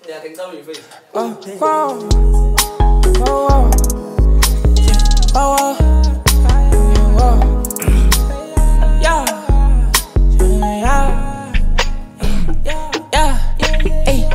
Yeah, I can come in face. Oh, wow. Oh, wow. Oh, wow. Yeah. Yeah. Hey,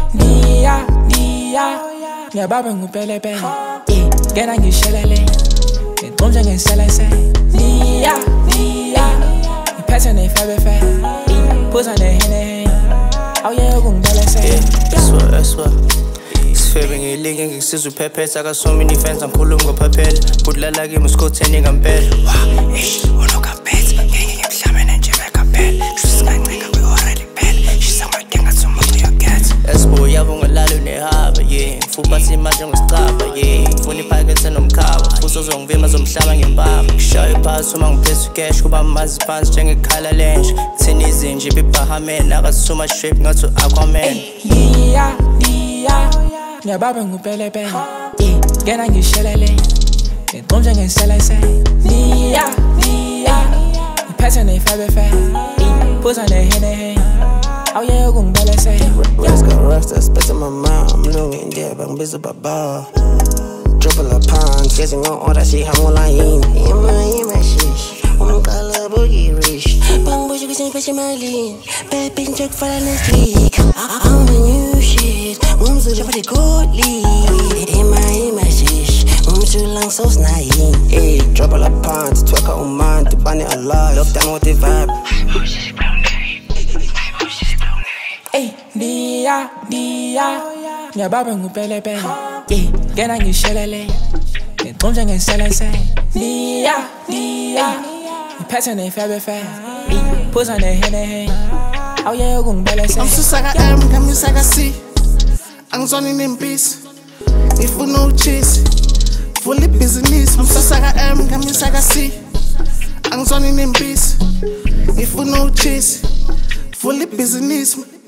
Nia baba ngupele pele. Gena ngishelele. Ngiqonje ngiselese. Nia. Ngiphethe nefabefe. Phuza nehene. Awuye ukungibelese. Eswa Sifebe ngilinge ngisizwe uphephetha akasomi nifenza ngikhuluma ngophephela budlala kimi usikhotheni ngampela unokaphethe ngeke ngimhlabene nje bekaphela shusingancika kwi-orally phela shisa madenga somuntu uyagetha esbo yabo ngelalo nehaba mfubathi manje ngosicaba ngifuna iphakethe nomkhaba futhi uzongivima zomhlaba ngempama ngishaya iphasi uma ngiphethe ucash kuba amazi phansi njengekhala lenje thina izinje ibibahameni akasuma strip ngathi u-Aquaman Nia baba ngupele pele. Gena ngishelele. Ngiqonje ngiselese. Nia. Ngiphethe nefabefe. Phuza nehene. Awuye ukungibelese. Rasta spit in my mouth. I'm looking there, but I'm busy baba. Triple a pound, chasing on all that shit. I'm all I ain't. My shish. I'm gonna boogie rich. Bang bush, you can see my lean. Bad bitch, check for the next week. I'm a new shit. I'm so jump the gold lead. In my shish. I'm too long, so snayin'. Hey, triple a pound, twerk out man, to ban it alive. Lock down with the vibe. Hey, Nia baba ngupele pele. Gena ngishelele. Ngiqonje ngiselese. Nia. Ngiphethe nefabefe. Phuza nehene. Awuye ukungibelese. Angsusaka M, ngamisaka C. Angizwani nempisi. Ngifuna uchase. Fully business. Angsusaka M, ngamisaka C. Angizwani nempisi. Ngifuna uchase. Fully business.